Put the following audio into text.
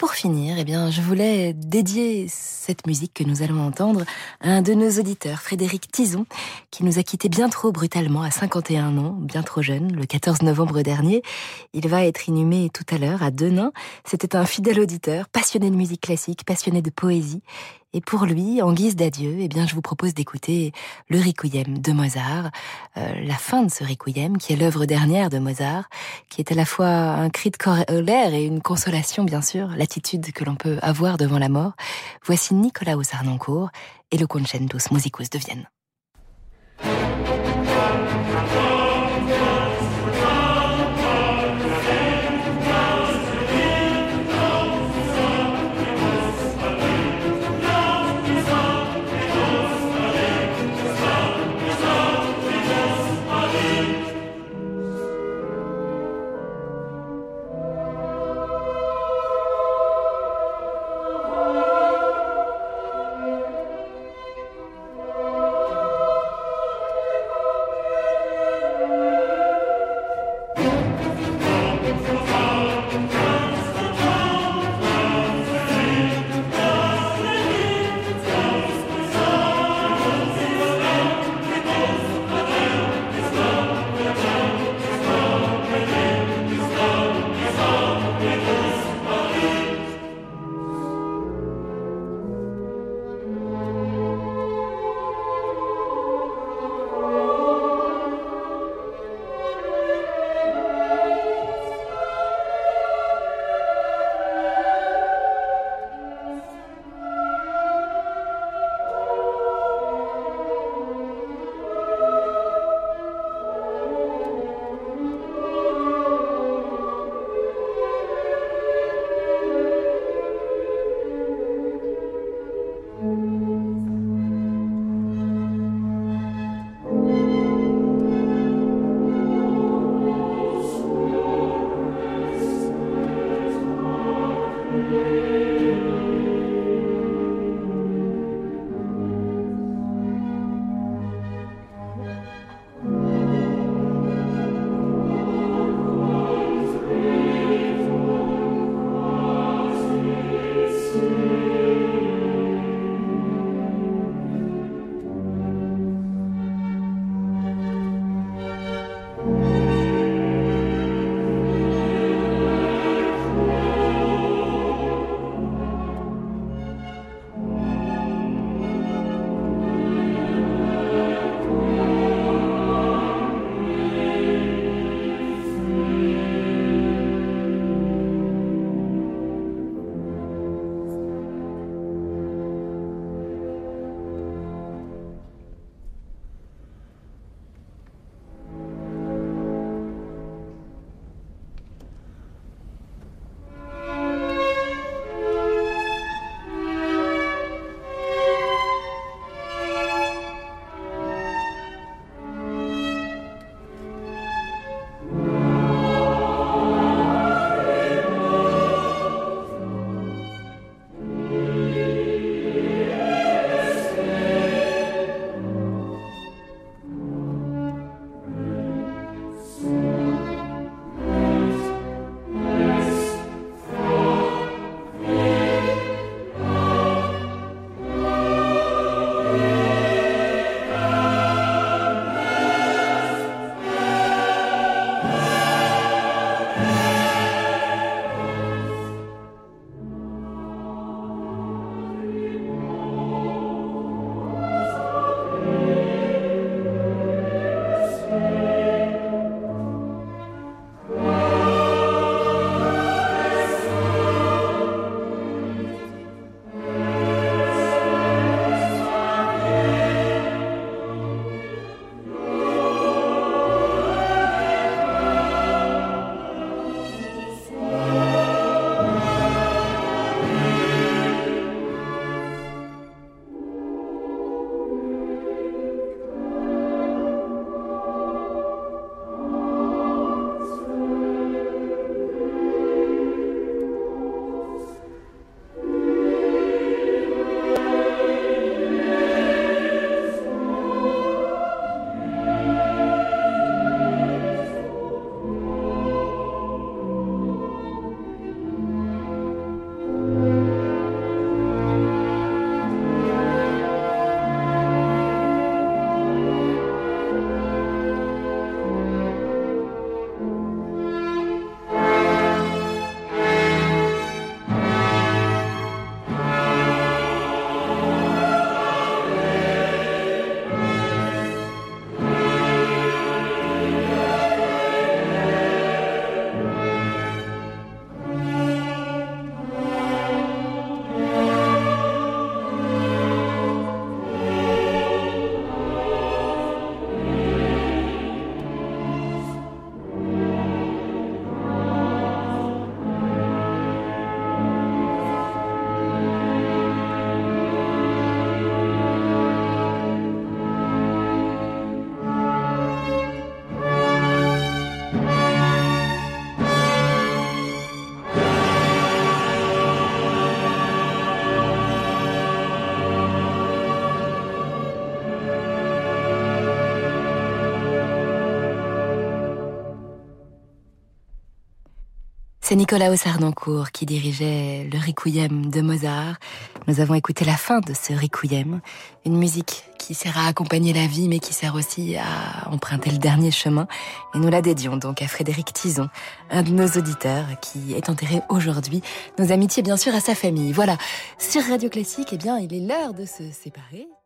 pour finir, je voulais dédier cette musique que nous allons entendre à un de nos auditeurs, Frédéric Tison, qui nous a quittés bien trop brutalement à 51 ans, bien trop jeune, le 14 novembre dernier. Il va être inhumé tout à l'heure à Denain. C'était un fidèle auditeur, passionné de musique classique, passionné de poésie. Et pour lui, en guise d'adieu, je vous propose d'écouter le Requiem de Mozart, la fin de ce Requiem, qui est l'œuvre dernière de Mozart, qui est à la fois un cri de colère et une consolation, bien sûr, l'attitude que l'on peut avoir devant la mort. Voici Nikolaus Harnoncourt et le Concentus Musicus de Vienne. C'est Nicolaos Harnoncourt qui dirigeait le Requiem de Mozart. Nous avons écouté la fin de ce Requiem, une musique qui sert à accompagner la vie, mais qui sert aussi à emprunter le dernier chemin. Et nous la dédions donc à Frédéric Tizon, un de nos auditeurs qui est enterré aujourd'hui. Nos amitiés bien sûr à sa famille. Voilà, sur Radio Classique, eh bien, il est l'heure de se séparer.